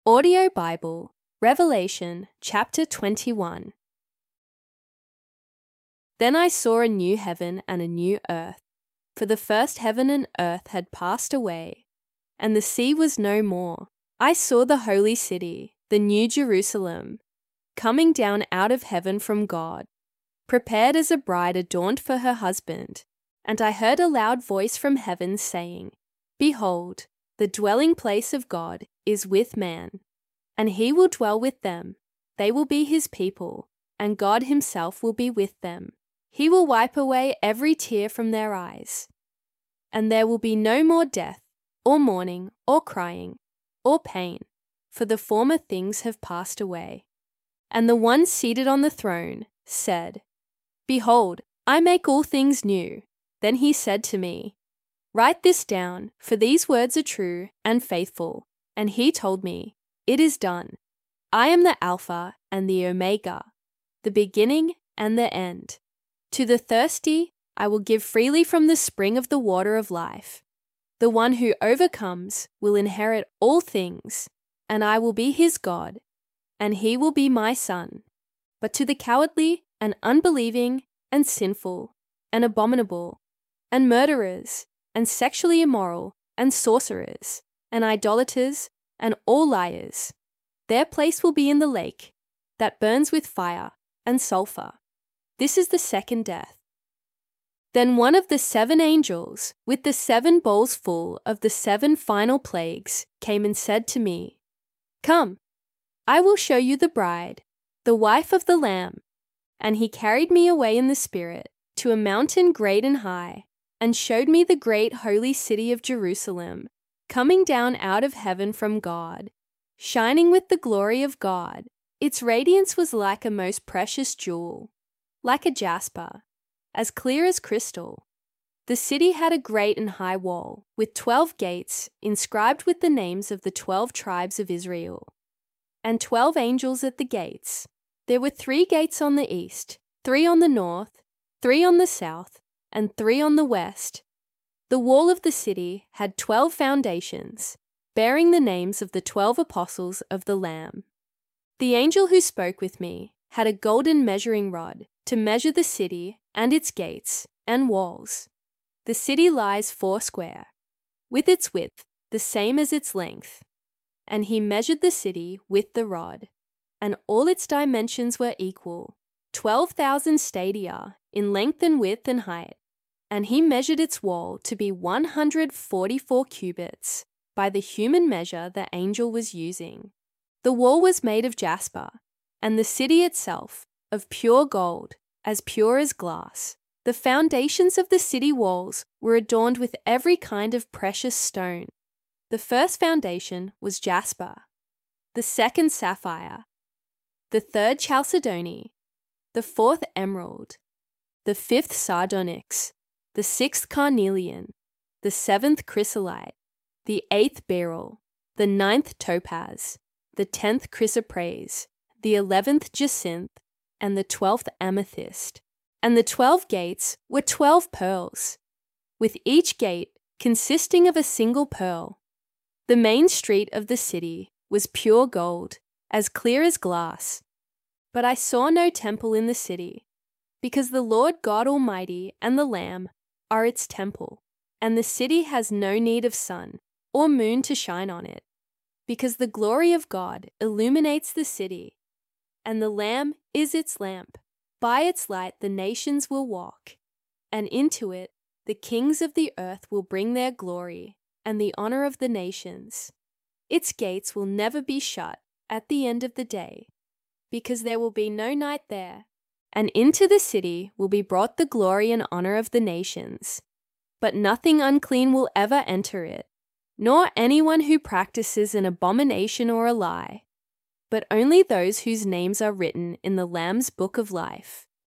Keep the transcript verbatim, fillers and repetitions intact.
Audio Bible, Revelation chapter twenty-one. Then I saw a new heaven and a new earth, for the first heaven and earth had passed away, and the sea was no more. I saw the holy city, the new Jerusalem, coming down out of heaven from God, prepared as a bride adorned for her husband. And I heard a loud voice from heaven saying, Behold, the dwelling place of God is with man, and he will dwell with them. They will be his people, and God himself will be with them. He will wipe away every tear from their eyes. And there will be no more death, or mourning, or crying, or pain, for the former things have passed away. And the one seated on the throne said, Behold, I make all things new. Then he said to me, Write this down, for these words are true and faithful. And he told me, It is done. I am the Alpha and the Omega, the beginning and the end. To the thirsty I will give freely from the spring of the water of life. The one who overcomes will inherit all things, and I will be his God, and he will be my son. But to the cowardly and unbelieving and sinful and abominable and murderers and sexually immoral and sorcerers and idolaters and all liars, their place will be in the lake that burns with fire and sulfur. This is the second death. Then one of the seven angels, with the seven bowls full of the seven final plagues, came and said to me, Come, I will show you the bride, the wife of the Lamb. And he carried me away in the Spirit to a mountain great and high, and showed me the great holy city of Jerusalem, coming down out of heaven from God, shining with the glory of God. Its radiance was like a most precious jewel, like a jasper, as clear as crystal. The city had a great and high wall, with twelve gates inscribed with the names of the twelve tribes of Israel, and twelve angels at the gates. There were three gates on the east, three on the north, three on the south, and three on the west. The wall of the city had twelve foundations, bearing the names of the twelve apostles of the Lamb. The angel who spoke with me had a golden measuring rod to measure the city and its gates and walls. The city lies foursquare, with its width the same as its length. And he measured the city with the rod, and all its dimensions were equal, twelve thousand stadia in length and width and height. And he measured its wall to be one hundred forty-four cubits by the human measure the angel was using. The wall was made of jasper, and the city itself of pure gold, as pure as glass. The foundations of the city walls were adorned with every kind of precious stone. The first foundation was jasper, the second sapphire, the third chalcedony, the fourth emerald, the fifth sardonyx, the sixth carnelian, the seventh chrysolite, the eighth beryl, the ninth topaz, the tenth chrysoprase, the eleventh jacinth, and the twelfth amethyst. And the twelve gates were twelve pearls, with each gate consisting of a single pearl. The main street of the city was pure gold, as clear as glass. But I saw no temple in the city, because the Lord God Almighty and the Lamb are its temple, and the city has no need of sun or moon to shine on it, because the glory of God illuminates the city, and the Lamb is its lamp. By its light the nations will walk, and into it the kings of the earth will bring their glory and the honor of the nations. Its gates will never be shut at the end of the day, because there will be no night there. And into the city will be brought the glory and honor of the nations. But nothing unclean will ever enter it, nor anyone who practices an abomination or a lie, but only those whose names are written in the Lamb's book of life.